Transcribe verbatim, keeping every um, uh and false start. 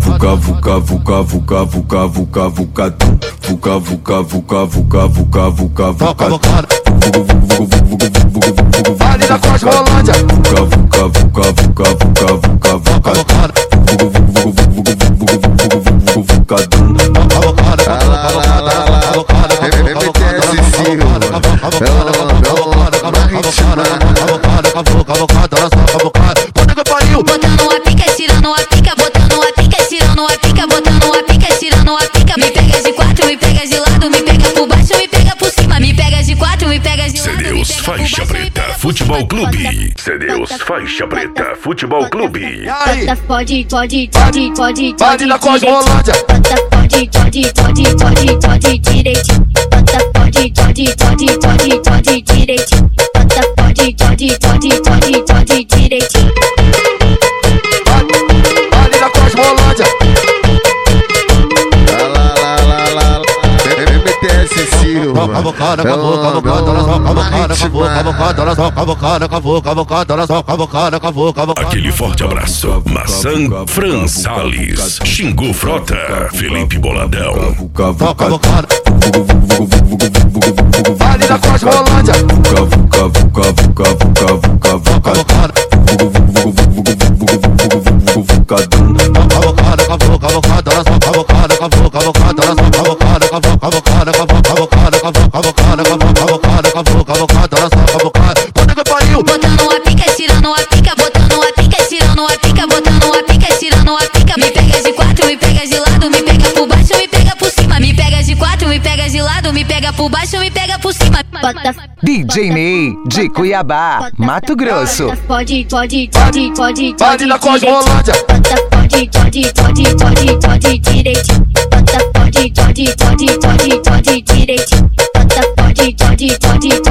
vuca, vuca, vuca, vuca, vuca, vuca, vuca, tum. Vuca, vuca, vuca, vuca, vuca, vuca, vuca, Ali na Costa Rolândia. vuca, vuca, vuca, vuca, vuca, vuca, vuca, vuca, tum. Botando a pica, tirando a pica, botando a pica, tirando a pica, botando a pica, tirando a pica. Me pega de quatro, me pega de lado, me pega por baixo, me pega por cima. Me pega de quatro, me pega de lado. Cedeus Faixa Preta Futebol Clube. Cedeus Faixa Preta Futebol Clube. Pode, pode, pode, pode, Ali na Costa Rolândia. pode, pode, pode, pode, pode, direitinho. Pode, pode, pode, pode, pode, direitinho. Pode, pode, pode, pode, pode, direitinho. Ali na Costa Rolândia. Aquele forte abraço. Maçã Fran Salles, Xingu Frota, Felipe Boladão. Ali na Costa Rolândia. Vuca, vuca, vuca, vuca, vuca, vuca, vuca, vuca, tum. Botando a pica, tirando a pica, botando a pica, tirando a pica, botando a pica, tirando a pica. Me pega de quatro, me pega de lado, me pega por baixo, me pega por cima. Me pega de quatro, me pega de lado, me pega por baixo, me pega por cima. D J Ney, de Cuiabá, Mato Grosso. Pode, pode, pode, pode, Ali na Costa Rolândia. pode, pode, pode, pode, pode, direitinho. Pode, pode, pode, pode, pode, direitinho. Pode, pode, pode,